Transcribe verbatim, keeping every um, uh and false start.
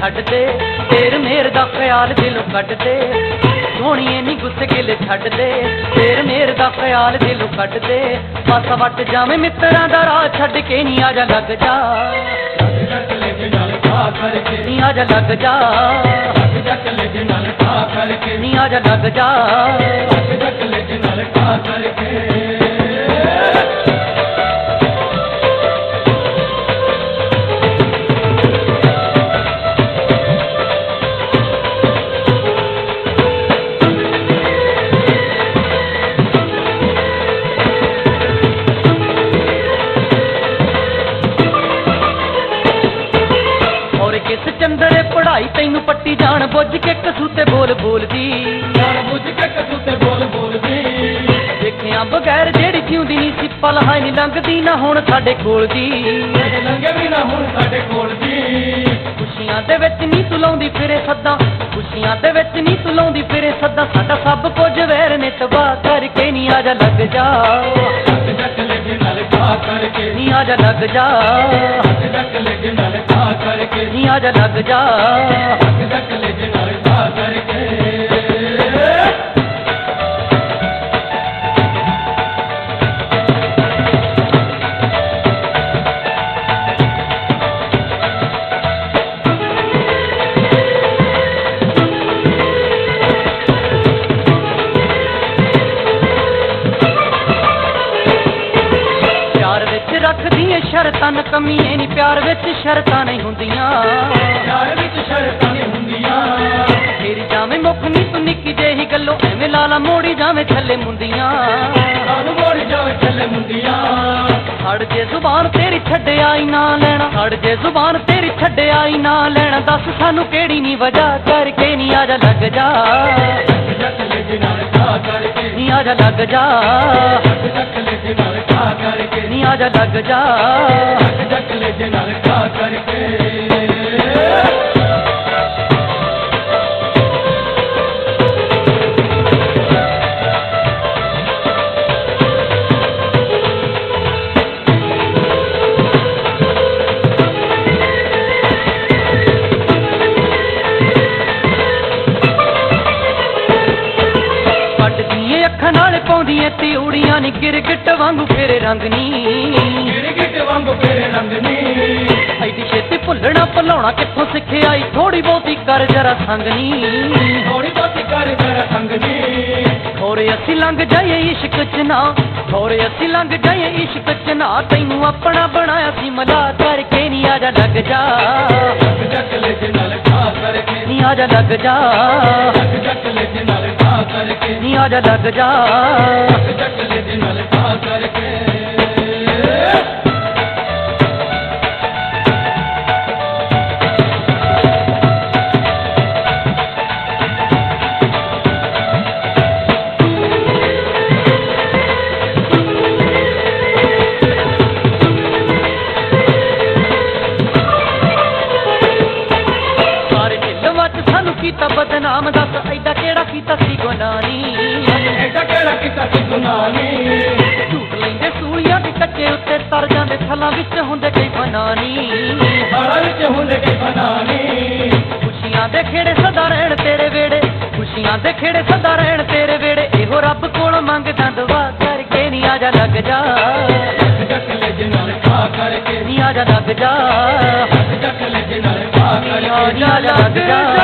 छड्ड दे, तेर मेर दा ख्याल दिलों कट दे। सोहणीए नी गुस्से गिले छड्ड दे, तेर मेर दा ख्याल दिलों कट दे। पासा वट जावे मित्रां दा राह छड्ड के नी आजा लग जा, नी आजा लग जा, नी आजा लग जा। किस चंदरे पढ़ाई तैनू पट्टी जान बुझ के कसूते बोल बोलदी, जान बुझ के कसूते बोल बोलदी। देखिया बगैर जेड़ी जिउंदी नी सी पल हाय नी लंघदी ना हुण साडे कोल दी, लंघे भी ना हुण साडे कोल दी। खुशियां दे विच नी तू लाउंदी फिरे सद्दां, खुशियां दे विच नी तू लाउंदी फिरे सद्दां। साडा सब कुछ वैर ने तबाह करके नी आजा लग जा, नी आजा लग जा, नी आजा लग जा। शरतां कमीए नी प्यार विच शरतां नहीं हुंदियां, प्यार विच शरतां नहीं हुंदियां। तेरी जावे मुख नी तू निक्की जेही गल्लों एवें लाला मोड़ी जावे थल्ले मुंदियां, लालू मोड़ी जावे थल्ले मुंदियां। हड़ जे जुबान तेरी छड्डे आई ना लेना, हड़ जे जुबान तेरी छड्डे आई ना लेना। दस सानू केड़ी नी वजह करके नी आजा लग जा, नी आजा लग जा, नी आजा लग जा। अखां नाल पाउंदियां तिउड़ियां नी गिरगिट वांगू फेरे रंग नी, गिरगिट वांगू फेरे रंग नी। ऐडी छेती भुल्लना भुलाउणा कित्थों सिखे आई, थोड़ी बहुती कर जरा संग नी, थोड़ी बहुती कर जरा संग नी। थोड़े असी लंघ जाइए इश्क च ना, थोड़े असी लंघ जाइए इश्क च ना। तैनू अपना बनाया सी मला करके नी आजा लग जा, नी आजा लग जा, नी आजा लग जा। कीता बदनाम दस ऐडा केड़ा कीता सी गुनानी, ऐडा केड़ा कीता सी गुनानी। झूठ लैंदे सूलियां दे कच्चे उत्ते तर जांदे, थलां विच हुंदे कई बनानी, थलां विच हुंदे कई बनानी। खुशियां दे खेड़े सदा रहण तेरे वेड़े, खुशियां दे खेड़े सदा रहण तेरे वेड़े। इहो रब कोल मंगदा दुआ करके नी आजा लग जा, नी आजा लग जा, नी आजा लग जा।